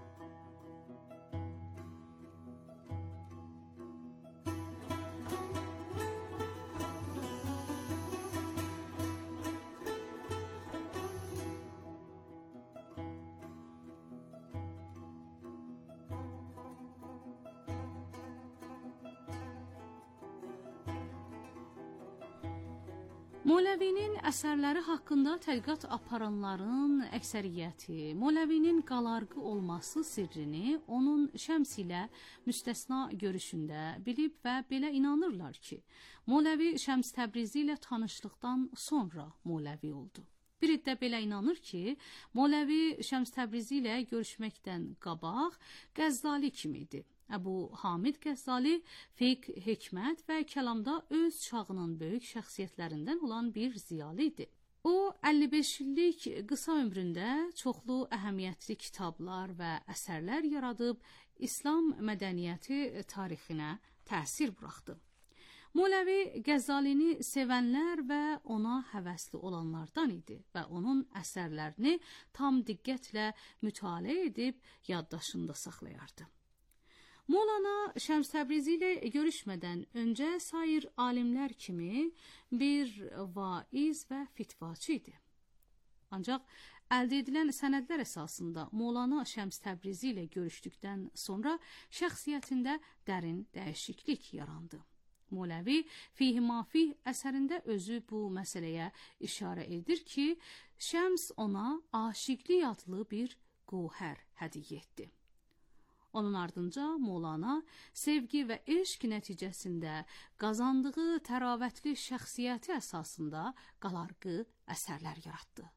Moləvinin əsərləri haqqında tədqiqat aparanların əksəriyyəti Moləvinin qalarqı olması sirrini onun Şəms ilə müstəsna görüşündə bilib və belə inanırlar ki, Moləvi Şəms Təbrizi ilə tanışlıqdan sonra Moləvi oldu. Bir iddə belə inanır ki, Moləvi Şəms Təbrizi ilə görüşməkdən qabaq Qəzzali kimi idi. Əbu Hamid Qəzzali fiqh, hikmət və kəlamda öz çağının böyük şəxsiyyətlərindən olan bir ziyalı idi. O, əlli beş illik qısa ömründə çoxlu əhəmiyyətli kitablar və əsərlər yaradıb İslam mədəniyyəti tarixinə təsir buraxdı. Moləvi Qəzzalini sevənlər və ona həvəsli olanlardan idi və onun əsərlərini tam diqqətlə mütaliə edib yaddaşında saxlayardı. Molana Şəms Təbrizi ilə görüşmədən öncə sair alimlər kimi bir vaiz və fitvaçı idi. Ancaq əldə edilən sənədlər əsasında Molana Şəms Təbrizi ilə görüşdükdən sonra şəxsiyyətində dərin dəyişiklik yarandı. Moləvi Fihi Mafih əsərində özü bu məsələyə işarə edir ki, Şəms ona aşiqlik adlı bir qohər hədiyyə etdi. Onun ardınca Molana sevgi və eşq nəticəsində qazandığı təravətli şəxsiyyəti əsasında qalarqı əsərlər yaratdı.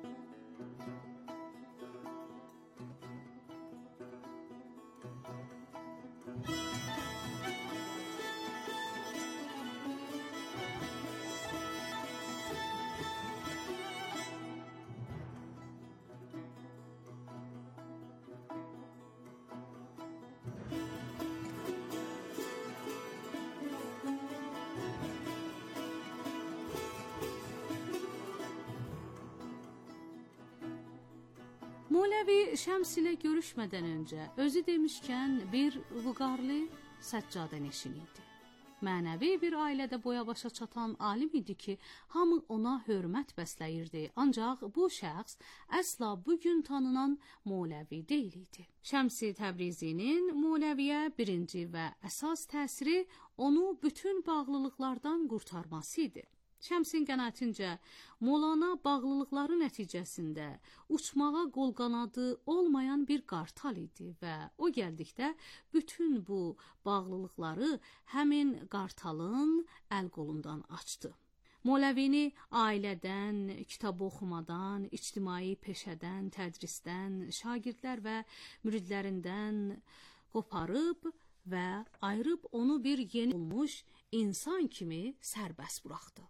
Moləvi Şəms ilə görüşmədən öncə özü demişkən bir vüqarlı səccadə neşini idi. Mənəvi bir ailədə boya-başa çatan alim idi ki, hamı ona hörmət bəsləyirdi, ancaq bu şəxs əsla bugün tanınan Moləvi deyil idi. Şəms-i Təbrizinin Moləviyə birinci və əsas təsiri onu bütün bağlılıqlardan qurtarması idi. Şəmsin qənaətincə, Molana bağlılıqları nəticəsində uçmağa qol-qanadı olmayan bir qartal idi və o gəldikdə bütün bu bağlılıqları həmin qartalın əl-qolundan açdı. Moləvini ailədən, kitab oxumadan, ictimai peşədən, tədrisdən, şagirdlər və müridlərindən qoparıb və ayırıb onu bir yeni olmuş insan kimi sərbəst buraxdı.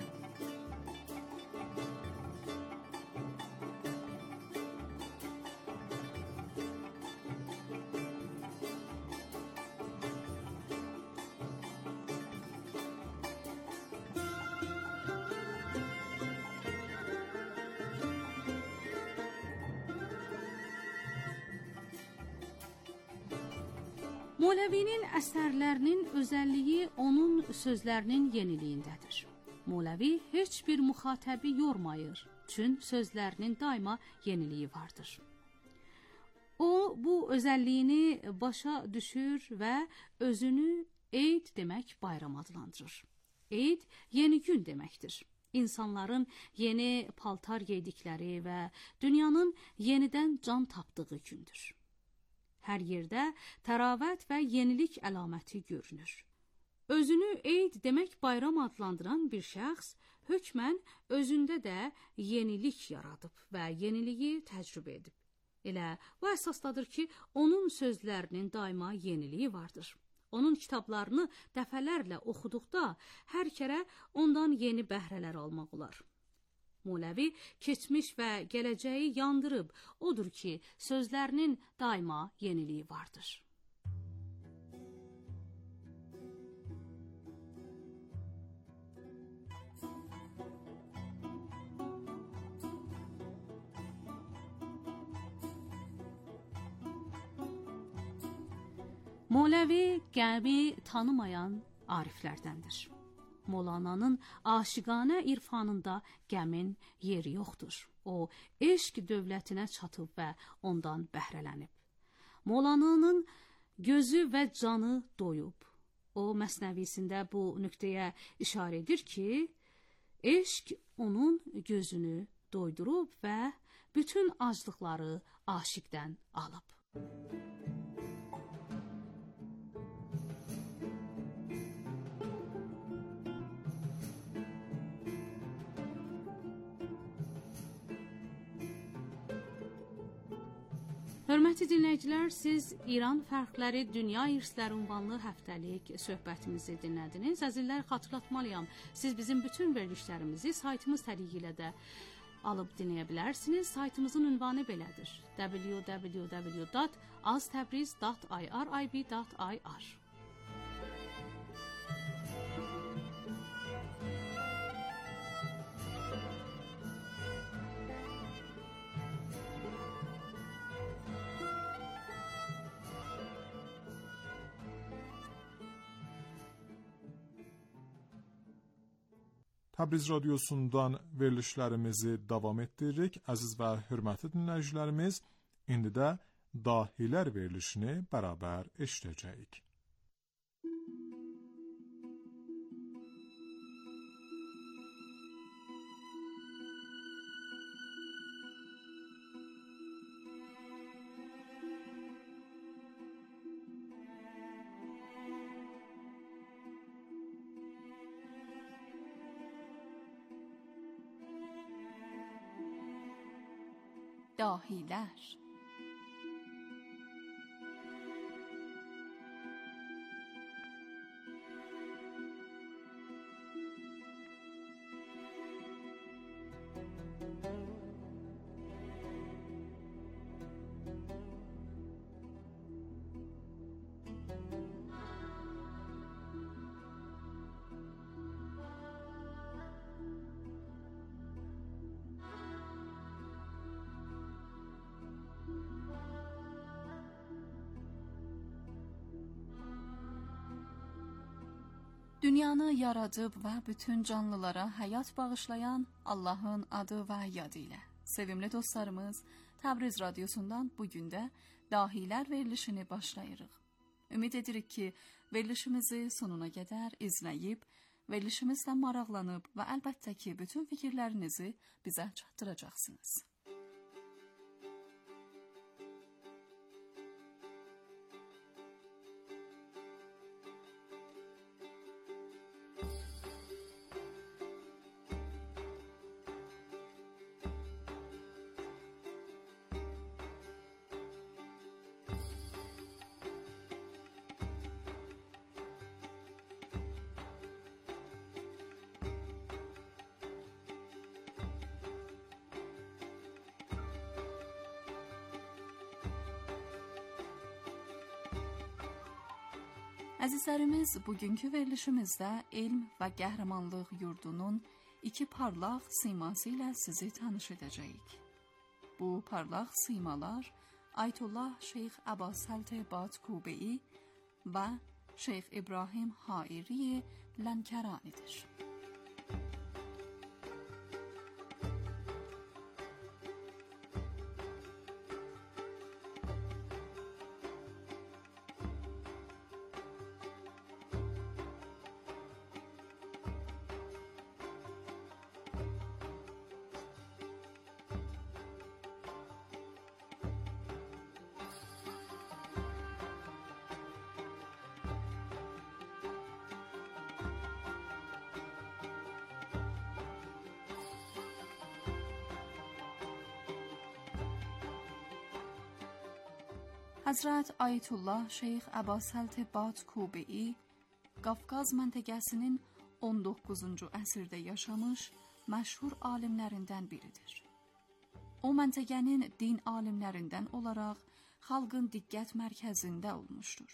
Moləvinin əsərlərinin özəlliyi onun sözlərinin yeniliyindədir. Moləvi heç bir müxatəbi yormayır, çün sözlərinin daima yeniliyi vardır. O, bu özəlliyini başa düşür və özünü Eid demək bayram adlandırır. Eid yeni gün deməkdir. İnsanların yeni paltar giydikləri və dünyanın yenidən can tapdığı gündür. Hər yerdə təravət və yenilik əlaməti görünür. Özünü Eid demək bayram adlandıran bir şəxs hökmən özündə də yenilik yaradıb və yeniliyi təcrübə edib. Elə bu əsasdadır ki, onun sözlərinin daima yeniliyi vardır. Onun kitablarını dəfələrlə oxuduqda hər kərə ondan yeni bəhrələr almaq olar. Moləvi keçmiş və gələcəyi yandırıb, odur ki, sözlərinin daima yeniliyi vardır. Moləvi qəlbi tanımayan ariflərdəndir. Molananın aşiqanə irfanında qəmin yeri yoxdur. O, eşq dövlətinə çatıb və ondan bəhrələnib. Molananın gözü və canı doyub. O, məsnəvisində bu nöqtəyə işarə edir ki, eşq onun gözünü doydurub və bütün aclıqları aşiqdən alıb. Hörmətli dinləyicilər, siz İran fərqləri dünya irsləri ünvanlı həftəlik söhbətimizi dinlədiniz. Əzizlər, xatırlatmalıyam, siz bizim bütün verilişlərimizi saytımız təriqi də alıb dinləyə bilərsiniz. Saytımızın ünvanı belədir: w w w dot aztabriz dot irib dot i r. Təbriz radiosundan verilişlərimizi davam etdiririk. Əziz və hörmətli dinləyicilərimiz, indi də Dahilər verilişini bərabər eşidəcəyik. Dahilər. Dünyanı yaradıb və bütün canlılara həyat bağışlayan Allahın adı və yadı ilə. Sevimli dostlarımız, Təbriz radiosundan bugün də Dahilər verilişini başlayırıq. Ümid edirik ki, verilişimizi sonuna qədər izləyib, verilişimizlə maraqlanıb və əlbəttə ki, bütün fikirlərinizi bizə çatdıracaqsınız. Əzizlərimiz, bugünkü verilişimizdə elm və qəhrəmanlıq yurdunun iki parlaq siması ilə sizi tanış edəcəyik. Bu parlaq simalar Ayətullah Şeyx Əbasəlt Batkubei və Şeyx İbrahim Hairi Lənkəranidir. Həzrət Ayətullah Şeyx Əbasəlt Batkubei Qafqaz məntəqəsinin on doqquzuncu əsrdə yaşamış məşhur alimlərindən biridir. O məntəqənin din alimlərindən olaraq xalqın diqqət mərkəzində olmuşdur.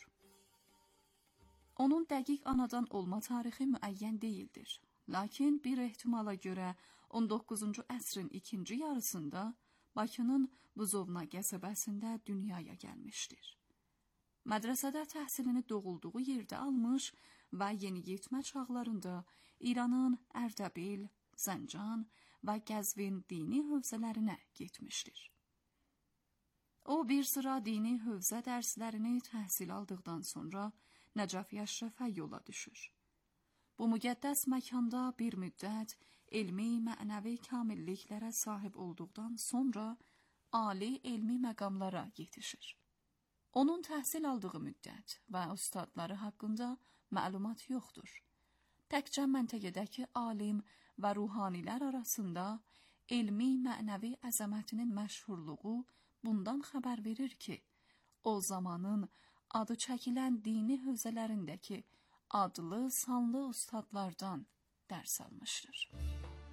Onun dəqiq anadan olma tarixi müəyyən deyildir. Lakin bir ehtimala görə on doqquzuncu əsrin ikinci yarısında Bakının Buzovna qəsəbəsində dünyaya gəlmişdir. Mədrəsədə təhsilini doğulduğu yerdə almış və yeniyetmə çağlarında İranın Ərdəbil, Zəncan və Qəzvin dini hövzələrinə getmişdir. O bir sıra dini hövzə dərslərini təhsil aldıqdan sonra Nəcəf Əşrəfə yola düşür. Bu müqəddəs məkanda bir müddət elmi, mənəvi kamilliklərə sahib olduqdan sonra ali elmi məqamlara yetişir. Onun təhsil aldığı müddət və ustadları haqqında məlumat yoxdur. Təkcə məntəqədəki alim və ruhanilər arasında elmi, mənəvi əzəmətinin məşhurluğu bundan xəbər verir ki, o zamanın adı çəkilən dini hövzələrindəki adlı, sanlı ustadlardan dərs almışdır.